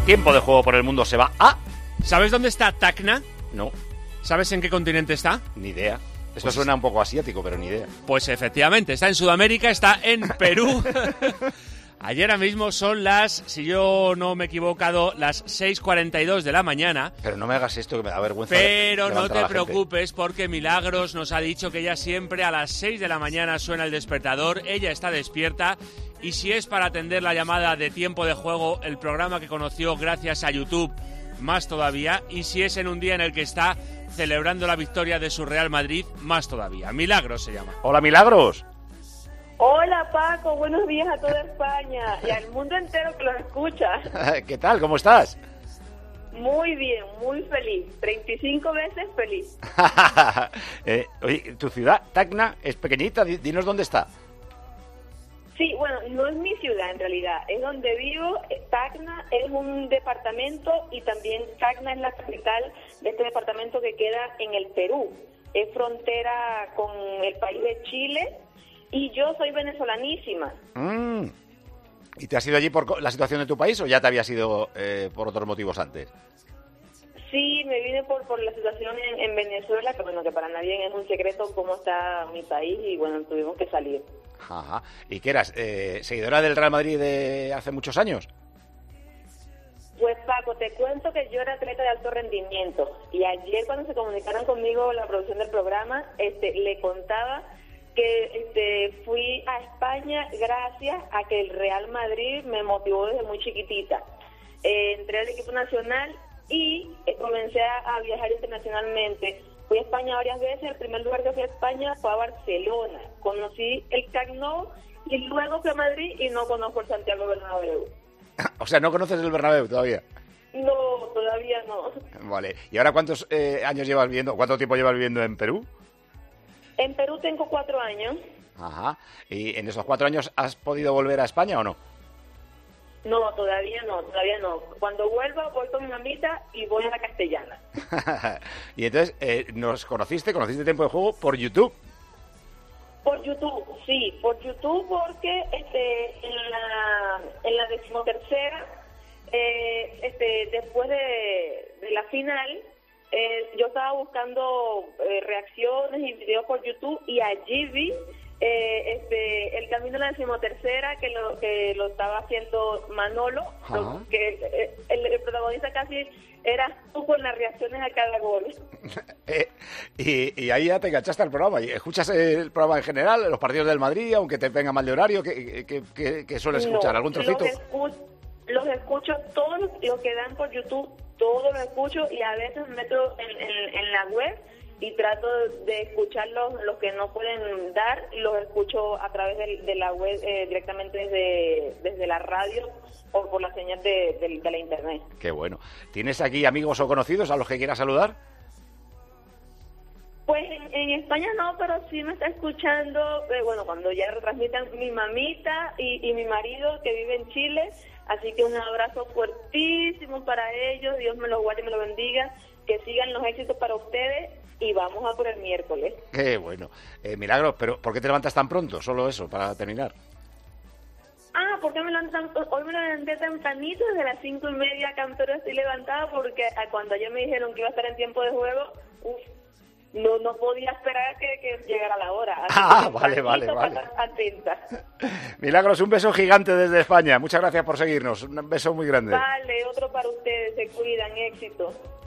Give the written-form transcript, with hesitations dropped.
Tiempo de Juego por el Mundo se va a... ¿Sabes dónde está Tacna? No, ¿Sabes en qué continente está? ni idea. Esto suena un poco asiático, pero ni idea. Pues efectivamente, está en Sudamérica, está en Perú. Ayer mismo son si yo no me he equivocado, las 6:42 de la mañana. Pero no me hagas esto, que me da vergüenza. Pero no levantar a te la gente. preocupes, porque Milagros nos ha dicho que ella siempre a las 6 de la mañana suena el despertador, ella está despierta, y si es para atender la llamada de Tiempo de Juego, el programa que conoció gracias a YouTube, más todavía, y si es en un día en el que está celebrando la victoria de su Real Madrid, más todavía. Milagros se llama. Hola, Milagros. Hola Paco, buenos días a toda España y al mundo entero que los escucha. ¿Qué tal? ¿Cómo estás? Muy bien, muy feliz, 35 veces feliz. Oye, tu ciudad, Tacna, es pequeñita, dinos dónde está. Sí, bueno, no es mi ciudad en realidad, es donde vivo. Tacna es un departamento y también Tacna es la capital de este departamento que queda en el Perú. Es frontera con el país de Chile. Y yo soy venezolanísima. ¿Y te has ido allí por la situación de tu país o ya te habías ido por otros motivos antes? Sí, me vine por la situación en Venezuela, que bueno, que para nadie es un secreto cómo está mi país y bueno, tuvimos que salir. Ajá. ¿Y qué eras? ¿Seguidora del Real Madrid de hace muchos años? Pues Paco, te cuento que yo era atleta de alto rendimiento y ayer cuando se comunicaron conmigo la producción del programa, le contaba que fui a España gracias a que el Real Madrid me motivó desde muy chiquitita. Entré al equipo nacional y comencé a viajar internacionalmente. Fui a España varias veces. El primer lugar que fui a España fue a Barcelona. Conocí el Camp Nou y luego fui a Madrid y no conozco el Santiago Bernabéu. O sea, ¿no conoces el Bernabéu todavía? No, todavía no. Vale. ¿Y ahora cuántos años llevas viviendo, cuánto tiempo llevas viviendo en Perú? En Perú tengo 4 años. Ajá. ¿Y en esos 4 años has podido volver a España o no? No, todavía no. Cuando vuelva, voy con mi mamita y voy a la Castellana. Y entonces, conociste Tiempo de Juego por YouTube. Por YouTube, sí, por YouTube porque en la 13ª, después de la final, yo estaba buscando reacciones y videos por YouTube y allí vi el camino a la 13ª que lo estaba haciendo Manolo, que el protagonista casi eras tú con las reacciones a cada gol. Y ahí ya te enganchaste al programa. ¿Y escuchas el programa en general, los partidos del Madrid, aunque te venga mal de horario? ¿Qué sueles escuchar? ¿Algún trocito? Los escucho todos los que dan por YouTube, todos los escucho y a veces me meto en la web y trato de escuchar los que no pueden dar, los escucho a través de la web directamente desde la radio o por la señal de la internet. Qué bueno. ¿Tienes aquí amigos o conocidos a los que quieras saludar? Pues en España no, pero sí me está escuchando, cuando ya retransmitan mi mamita y mi marido que vive en Chile, así que un abrazo fuertísimo para ellos, Dios me los guarde y me los bendiga, que sigan los éxitos para ustedes y vamos a por el miércoles. Qué bueno. Milagros, pero ¿por qué te levantas tan pronto? Solo eso, para terminar. ¿Por qué hoy me levanté tempranito, desde las 5:30 Cantoro estoy levantada porque cuando ayer me dijeron que iba a estar en Tiempo de Juego, no podía esperar que llegara la hora. Vale. Atenta. Milagros, un beso gigante desde España. Muchas gracias por seguirnos. Un beso muy grande. Vale, otro para ustedes. Se cuidan. Éxito.